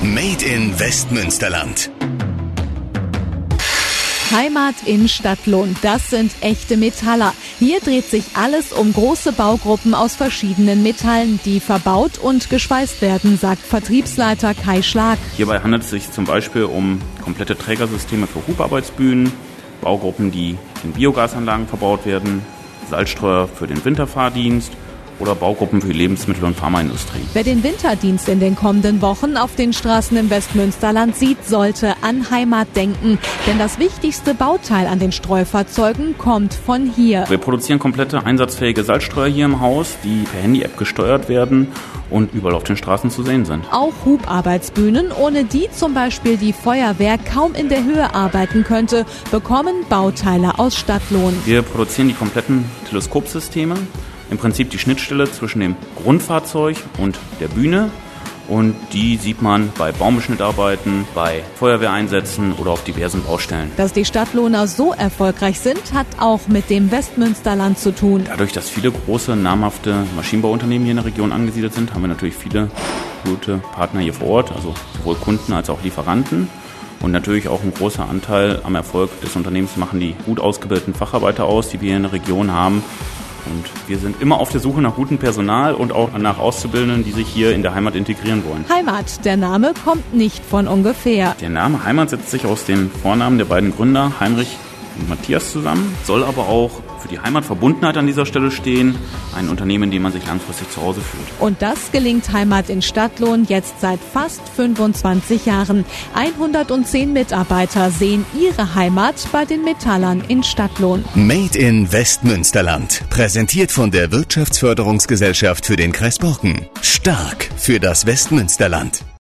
Made in Westmünsterland. Heimat in Stadtlohn, das sind echte Metaller. Hier dreht sich alles um große Baugruppen aus verschiedenen Metallen, die verbaut und geschweißt werden, sagt Vertriebsleiter Kai Schlag. Hierbei handelt es sich zum Beispiel um komplette Trägersysteme für Hubarbeitsbühnen, Baugruppen, die in Biogasanlagen verbaut werden, Salzstreuer für den Winterfahrdienst oder Baugruppen für die Lebensmittel- und Pharmaindustrie. Wer den Winterdienst in den kommenden Wochen auf den Straßen im Westmünsterland sieht, sollte an Heimat denken. Denn das wichtigste Bauteil an den Streufahrzeugen kommt von hier. Wir produzieren komplette einsatzfähige Salzstreuer hier im Haus, die per Handy-App gesteuert werden und überall auf den Straßen zu sehen sind. Auch Hubarbeitsbühnen, ohne die zum Beispiel die Feuerwehr kaum in der Höhe arbeiten könnte, bekommen Bauteile aus Stadtlohn. Wir produzieren die kompletten Teleskopsysteme. Im Prinzip die Schnittstelle zwischen dem Grundfahrzeug und der Bühne. Und die sieht man bei Baubeschnittarbeiten, bei Feuerwehreinsätzen oder auf diversen Baustellen. Dass die Stadtlohner so erfolgreich sind, hat auch mit dem Westmünsterland zu tun. Dadurch, dass viele große, namhafte Maschinenbauunternehmen hier in der Region angesiedelt sind, haben wir natürlich viele gute Partner hier vor Ort, also sowohl Kunden als auch Lieferanten. Und natürlich auch ein großer Anteil am Erfolg des Unternehmens machen die gut ausgebildeten Facharbeiter aus, die wir hier in der Region haben. Und wir sind immer auf der Suche nach gutem Personal und auch nach Auszubildenden, die sich hier in der Heimat integrieren wollen. Heimat, der Name kommt nicht von ungefähr. Der Name Heimat setzt sich aus den Vornamen der beiden Gründer, Heinrich und Matthias, zusammen, soll aber auch für die Heimatverbundenheit an dieser Stelle stehen, ein Unternehmen, in dem man sich langfristig zu Hause fühlt. Und das gelingt Heimat in Stadtlohn jetzt seit fast 25 Jahren. 110 Mitarbeiter sehen ihre Heimat bei den Metallern in Stadtlohn. Made in Westmünsterland. Präsentiert von der Wirtschaftsförderungsgesellschaft für den Kreis Borken. Stark für das Westmünsterland.